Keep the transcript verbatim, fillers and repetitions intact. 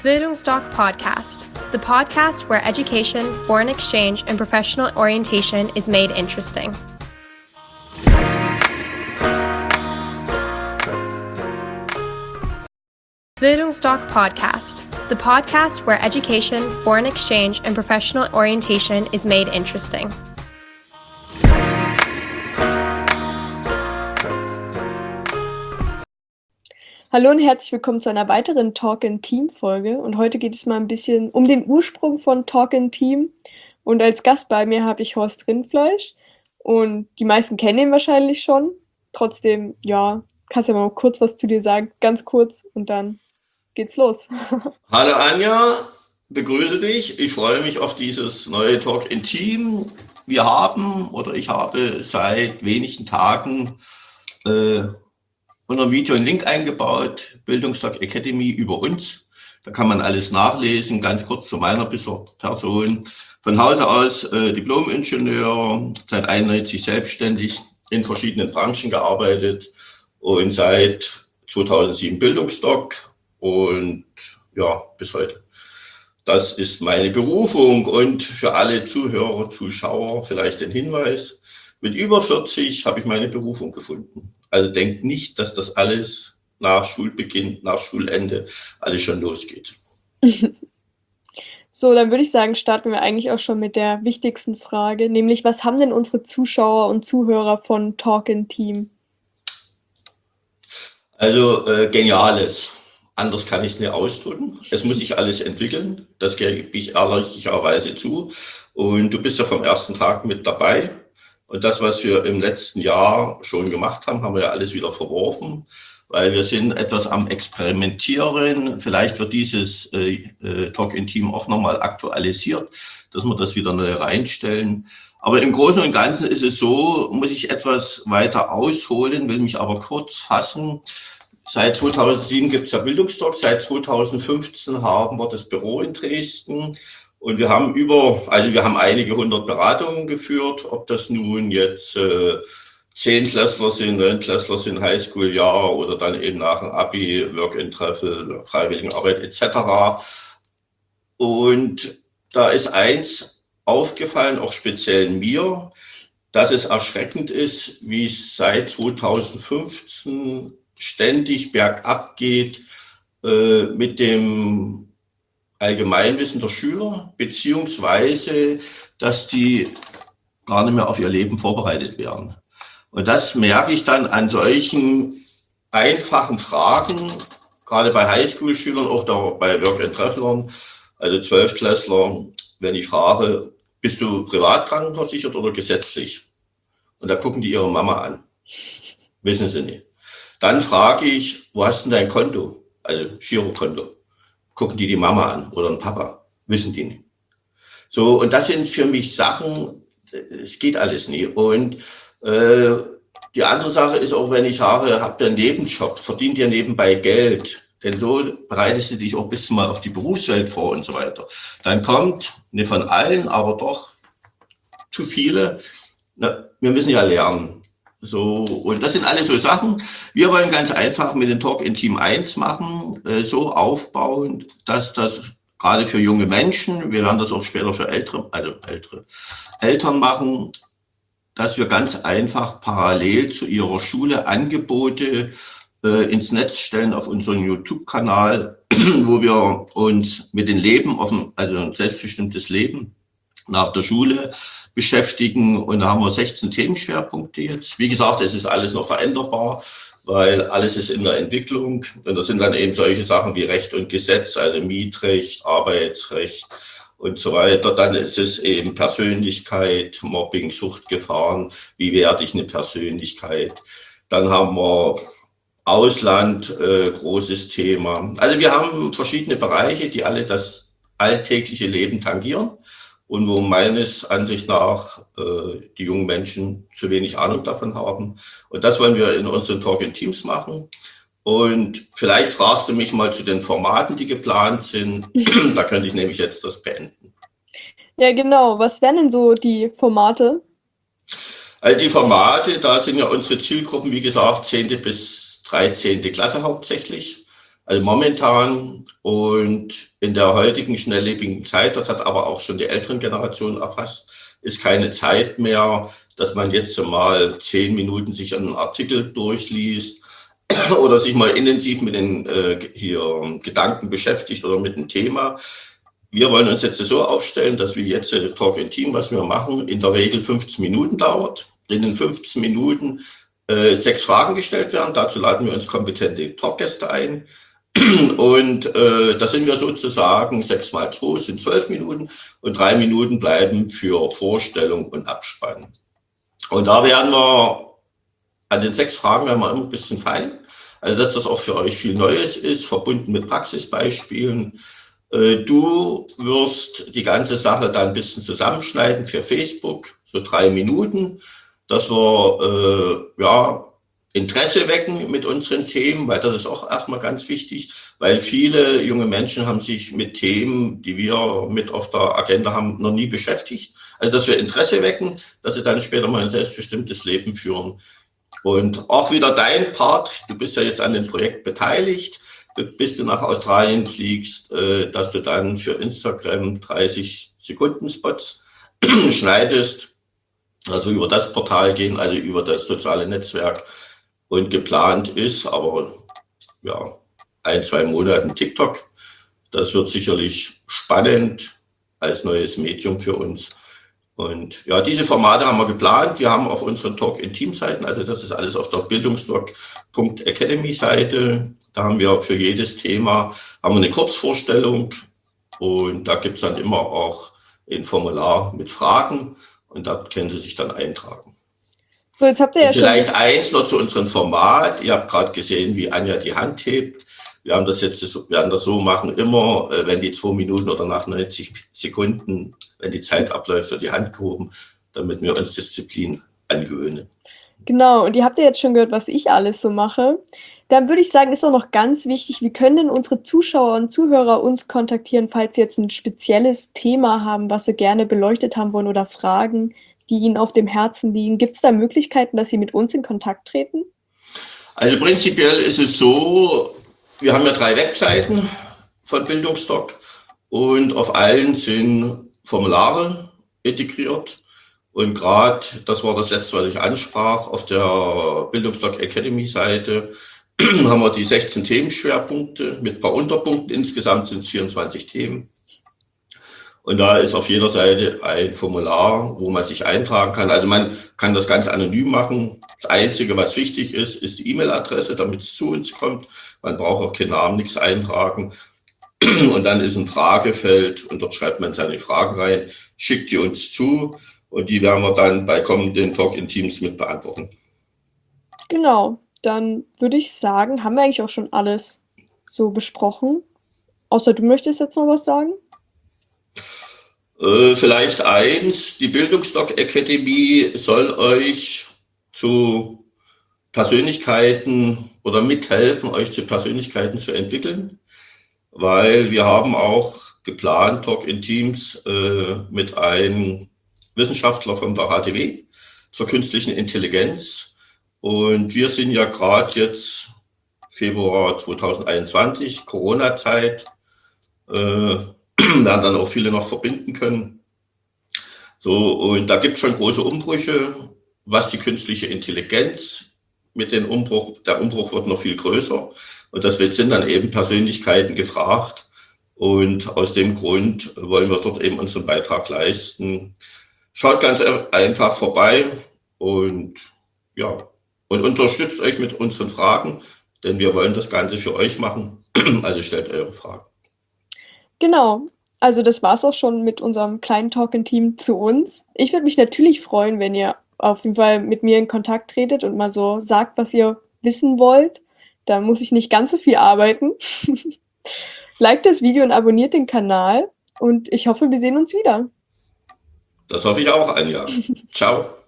Bildungsdoc Podcast, the podcast where education, foreign exchange, and professional orientation is made interesting. Bildungsdoc Podcast, the podcast where education, foreign exchange, and professional orientation is made interesting. Hallo und herzlich willkommen zu einer weiteren Talk in Team Folge. Und heute geht es mal ein bisschen um den Ursprung von Talk in Team. Und als Gast bei mir habe ich Horst Rindfleisch. Und die meisten kennen ihn wahrscheinlich schon. Trotzdem, ja, kannst du ja mal kurz was zu dir sagen, ganz kurz, und dann geht's los. Hallo Anja, begrüße dich. Ich freue mich auf dieses neue Talk in Team. Wir haben oder ich habe seit wenigen Tagen äh, unter dem Video einen Link eingebaut, Bildungsdoc Academy über uns. Da kann man alles nachlesen, ganz kurz zu meiner Person. Von Hause aus äh, Diplom-Ingenieur, seit einundneunzig selbstständig, in verschiedenen Branchen gearbeitet und seit zweitausendsieben Bildungsdoc und ja, bis heute. Das ist meine Berufung und für alle Zuhörer, Zuschauer vielleicht den Hinweis, mit über vierzig habe ich meine Berufung gefunden. Also denkt nicht, dass das alles nach Schulbeginn, nach Schulende alles schon losgeht. So, dann würde ich sagen, starten wir eigentlich auch schon mit der wichtigsten Frage, nämlich was haben denn unsere Zuschauer und Zuhörer von Talk in Team? Also äh, Geniales. Anders kann ich es nicht ausdrücken. Es muss sich alles entwickeln. Das gebe ich ehrlicherweise zu. Und du bist ja vom ersten Tag mit dabei. Und das, was wir im letzten Jahr schon gemacht haben, haben wir ja alles wieder verworfen, weil wir sind etwas am Experimentieren. Vielleicht wird dieses äh, Talk in Team auch nochmal aktualisiert, dass wir das wieder neu reinstellen. Aber im Großen und Ganzen ist es so, muss ich etwas weiter ausholen, will mich aber kurz fassen. Seit zweitausendsieben gibt es ja Bildungsdoc, seit zweitausendfünfzehn haben wir das Büro in Dresden. Und wir haben über, also wir haben einige hundert Beratungen geführt, ob das nun jetzt äh, Zehntklässler sind, Neunklässler sind, Highschool-Jahr oder dann eben nach dem Abi, Work-in-Travel, Freiwilligenarbeit et cetera. Und da ist eins aufgefallen, auch speziell mir, dass es erschreckend ist, wie es seit zweitausendfünfzehn ständig bergab geht äh, mit dem Allgemeinwissen der Schüler, beziehungsweise, dass die gar nicht mehr auf ihr Leben vorbereitet werden. Und das merke ich dann an solchen einfachen Fragen, gerade bei Highschool-Schülern, auch da bei Work-and-Travelern, also Zwölftklässler, wenn ich frage, bist du privat krankenversichert oder gesetzlich? Und da gucken die ihre Mama an. Wissen sie nicht. Dann frage ich, wo hast du denn dein Konto? Also Girokonto. Gucken die die Mama an oder den Papa, wissen die nicht. So, und das sind für mich Sachen, es geht alles nie. Und äh, die andere Sache ist auch, wenn ich sage, habt ihr einen Nebenjob, verdient ihr nebenbei Geld, denn so bereitest du dich auch ein bisschen mal auf die Berufswelt vor und so weiter. Dann kommt, nicht von allen, aber doch zu viele, na, wir müssen ja lernen. So, und das sind alles so Sachen. Wir wollen ganz einfach mit dem Talk in Team eins machen, äh, so aufbauen, dass das gerade für junge Menschen, wir werden das auch später für ältere, also ältere Eltern machen, dass wir ganz einfach parallel zu ihrer Schule Angebote äh, ins Netz stellen auf unseren YouTube-Kanal, wo wir uns mit dem Leben, offen, also ein selbstbestimmtes Leben nach der Schule beschäftigen, und da haben wir sechzehn Themenschwerpunkte jetzt. Wie gesagt, es ist alles noch veränderbar, weil alles ist in der Entwicklung, und das sind dann eben solche Sachen wie Recht und Gesetz, also Mietrecht, Arbeitsrecht und so weiter. Dann ist es eben Persönlichkeit, Mobbing, Suchtgefahren, wie werde ich eine Persönlichkeit. Dann haben wir Ausland, äh, großes Thema. Also wir haben verschiedene Bereiche, die alle das alltägliche Leben tangieren. Und wo meines Ansichts nach äh, die jungen Menschen zu wenig Ahnung davon haben. Und das wollen wir in unseren Talk in Teams machen. Und vielleicht fragst du mich mal zu den Formaten, die geplant sind. Da könnte ich nämlich jetzt das beenden. Ja, genau. Was wären denn so die Formate? Also die Formate, da sind ja unsere Zielgruppen, wie gesagt, zehnte bis dreizehnte Klasse hauptsächlich. Also momentan und in der heutigen schnelllebigen Zeit, das hat aber auch schon die älteren Generationen erfasst, ist keine Zeit mehr, dass man jetzt mal zehn Minuten sich einen Artikel durchliest oder sich mal intensiv mit den äh, hier Gedanken beschäftigt oder mit dem Thema. Wir wollen uns jetzt so aufstellen, dass wir jetzt das Talk in Team, was wir machen, in der Regel fünfzehn Minuten dauert. In den fünfzehn Minuten äh, sechs Fragen gestellt werden. Dazu laden wir uns kompetente Talkgäste ein. Und äh, da sind wir sozusagen sechs mal zwei sind zwölf Minuten und drei Minuten bleiben für Vorstellung und Abspann. Und da werden wir an den sechs Fragen werden wir immer ein bisschen feilen. Also dass das auch für euch viel Neues ist, verbunden mit Praxisbeispielen. Äh, du wirst die ganze Sache dann ein bisschen zusammenschneiden für Facebook, so drei Minuten, dass wir äh, ja Interesse wecken mit unseren Themen, weil das ist auch erstmal ganz wichtig, weil viele junge Menschen haben sich mit Themen, die wir mit auf der Agenda haben, noch nie beschäftigt. Also, dass wir Interesse wecken, dass sie dann später mal ein selbstbestimmtes Leben führen. Und auch wieder dein Part, du bist ja jetzt an dem Projekt beteiligt, bis du nach Australien fliegst, dass du dann für Instagram dreißig Sekunden Spots schneidest, also über das Portal gehen, also über das soziale Netzwerk. Und geplant ist, aber ja, ein, zwei Monaten TikTok. Das wird sicherlich spannend als neues Medium für uns. Und ja, diese Formate haben wir geplant. Wir haben auf unseren Talk in Team-Seiten, also das ist alles auf der bildungsdoc punkt academy Seite. Da haben wir für jedes Thema haben wir eine Kurzvorstellung und da gibt es dann immer auch ein Formular mit Fragen und da können Sie sich dann eintragen. So, jetzt habt ihr ja Vielleicht schon eins noch zu unserem Format. Ihr habt gerade gesehen, wie Anja die Hand hebt. Wir haben das jetzt, wir werden das so machen, immer, wenn die zwei Minuten oder nach neunzig Sekunden, wenn die Zeit abläuft, wird die Hand gehoben, damit wir uns Disziplin angewöhnen. Genau, und ihr habt ja jetzt schon gehört, was ich alles so mache. Dann würde ich sagen, ist auch noch ganz wichtig, wie können denn unsere Zuschauer und Zuhörer uns kontaktieren, falls sie jetzt ein spezielles Thema haben, was sie gerne beleuchtet haben wollen oder Fragen, die ihnen auf dem Herzen liegen. Gibt es da Möglichkeiten, dass sie mit uns in Kontakt treten? Also prinzipiell ist es so, wir haben ja drei Webseiten von Bildungsdoc und auf allen sind Formulare integriert. Und gerade, das war das letzte, was ich ansprach, auf der Bildungsdoc Academy Seite haben wir die sechzehn Themenschwerpunkte mit ein paar Unterpunkten. Insgesamt sind es vierundzwanzig Themen. Und da ist auf jeder Seite ein Formular, wo man sich eintragen kann. Also man kann das ganz anonym machen. Das Einzige, was wichtig ist, ist die E-Mail-Adresse, damit es zu uns kommt. Man braucht auch keinen Namen, nichts eintragen. Und dann ist ein Fragefeld und dort schreibt man seine Fragen rein, schickt die uns zu und die werden wir dann bei kommenden Talk in Teams mit beantworten. Genau, dann würde ich sagen, haben wir eigentlich auch schon alles so besprochen. Außer du möchtest jetzt noch was sagen? Äh, vielleicht eins, die Bildungsdoc Academy soll euch zu Persönlichkeiten oder mithelfen, euch zu Persönlichkeiten zu entwickeln, weil wir haben auch geplant, Talk in Teams äh, mit einem Wissenschaftler von der H T W zur künstlichen Intelligenz. Und wir sind ja gerade jetzt Februar zweitausendeinundzwanzig, Corona-Zeit, äh, werden dann auch viele noch verbinden können. So, und da gibt es schon große Umbrüche, was die künstliche Intelligenz mit dem Umbruch, der Umbruch wird noch viel größer. Und deswegen sind dann eben Persönlichkeiten gefragt. Und aus dem Grund wollen wir dort eben unseren Beitrag leisten. Schaut ganz einfach vorbei und ja, und unterstützt euch mit unseren Fragen, denn wir wollen das Ganze für euch machen. Also stellt eure Fragen. Genau, also das war es auch schon mit unserem kleinen Talk-in-Team zu uns. Ich würde mich natürlich freuen, wenn ihr auf jeden Fall mit mir in Kontakt tretet und mal so sagt, was ihr wissen wollt. Da muss ich nicht ganz so viel arbeiten. Liked das Video und abonniert den Kanal und ich hoffe, wir sehen uns wieder. Das hoffe ich auch, Anja. Ciao.